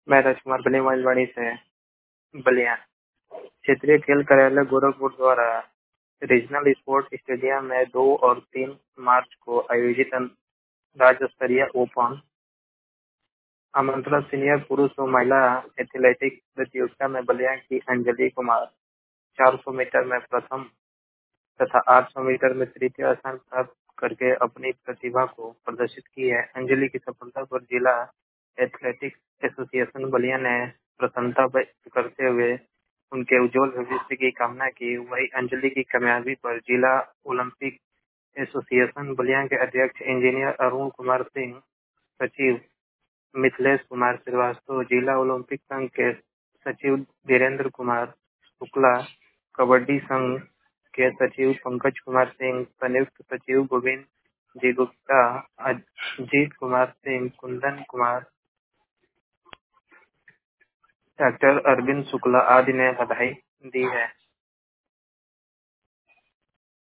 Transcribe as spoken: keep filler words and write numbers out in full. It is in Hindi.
मैं राजकुमार बलिवाड़ी से बलिया। क्षेत्रीय खेल कार्यालय गोरखपुर द्वारा रीजनल स्पोर्ट्स स्टेडियम में दो और तीन मार्च को आयोजित राज्य स्तरीय ओपन आमंत्रण सीनियर पुरुष और महिला एथलेटिक्स प्रतियोगिता में बलिया की अंजलि कुमार चार सौ मीटर में प्रथम तथा आठ सौ मीटर में तृतीय स्थान प्राप्त करके अपनी प्रतिभा को प्रदर्शित की है। अंजलि की सफलता पर जिला एथलेटिक्स एसोसिएशन बलिया ने प्रसन्नता व्यक्त करते हुए उनके उज्जवल भविष्य की कामना की। वही अंजलि की कामयाबी पर जिला ओलंपिक एसोसिएशन बलिया के अध्यक्ष इंजीनियर अरुण कुमार सिंह, सचिव मिथिलेश कुमार श्रीवास्तव, जिला ओलंपिक संघ के सचिव धीरेन्द्र कुमार शुक्ला, कबड्डी संघ के सचिव पंकज कुमार सिंह, संयुक्त सचिव गोविंद जी गुप्ता, अजीत कुमार सिंह, कुंदन कुमार, डॉक्टर अरविंद शुक्ला आदि ने बधाई दी है।